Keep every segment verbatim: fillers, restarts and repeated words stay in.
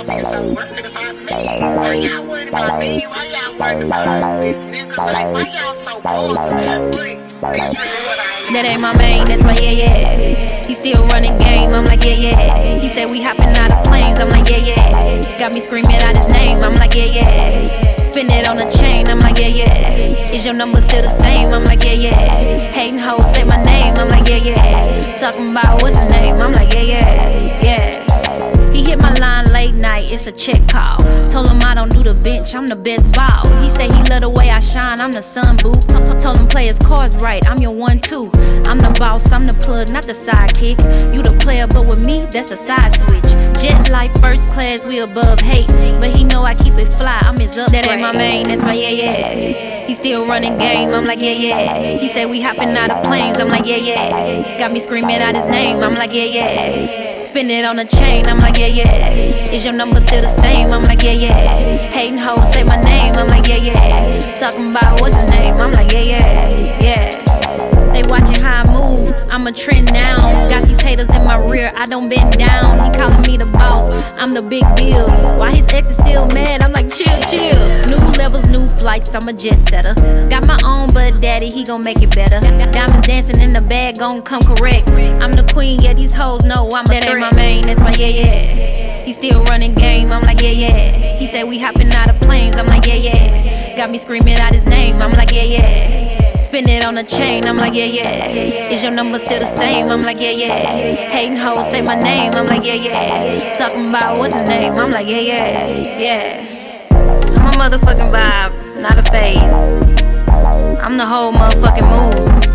y'all be so worried about me? Why y'all worried about me? Why y'all worried about this nigga? Like, why y'all so bold? But these niggas what I am. That ain't my main, that's my yeah, yeah. He still running game, I'm like, yeah, yeah. He said we hopping out of planes, I'm like, yeah, yeah. Got me screaming out his name, I'm like, yeah, yeah. Spin it on a chain, I'm like, yeah, yeah. Is your number still the same? I'm like, yeah, yeah. Hating hoes say my name, I'm like, yeah, yeah. Talking about what's his name, I'm like, yeah, yeah, yeah. He hit my line late night, it's a check call. Told him I don't do the bench, I'm the best ball. He say he love the way I shine, I'm the sun boo. Told him play his cards right, I'm your one two. I'm the boss, I'm the plug, not the sidekick. You the player, but with me, that's a side switch. Jet life, first class, we above hate. But he know I keep it fly, I'm his upgrade. That ain't my main, that's my yeah, yeah. He still running game, I'm like, yeah, yeah. He say we hopping out of planes, I'm like, yeah, yeah. Got me screaming out his name, I'm like, yeah, yeah. Spin it on a chain, I'm like, yeah, yeah. Is your number still the same? I'm like, yeah, yeah. Hating hoes say my name, I'm like, yeah, yeah. Talking about what's his name? I'm like, yeah, yeah, yeah. They watching how I move, I'm a trend now. Got these haters in my rear, I don't bend down. He calling me the boss, I'm the big deal. Why his ex is still mad? I'm like, chill, chill. New levels, new flights, I'm a jet setter. Got my own, but daddy, he gon' make it better. Diamonds dancing in the bag, gon' come correct. I'm the queen, yeah, these hoes know I'm a that threat. Ain't my main, that's my yeah, yeah. He still running game, I'm like, yeah, yeah. He said we hopping out of planes, I'm like, yeah, yeah. Got me screaming out his name, I'm like, yeah, yeah. Spin it on a chain, I'm like, yeah, yeah. Is your number still the same? I'm like, yeah, yeah. Hating hoes say my name, I'm like, yeah, yeah. Talking about what's his name? I'm like, yeah, yeah, yeah. I'm a motherfucking vibe, not a phase. I'm the whole motherfucking mood.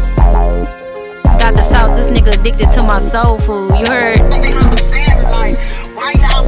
Got the sauce, this nigga addicted to my soul food, you heard? I don't understand, like, why y'all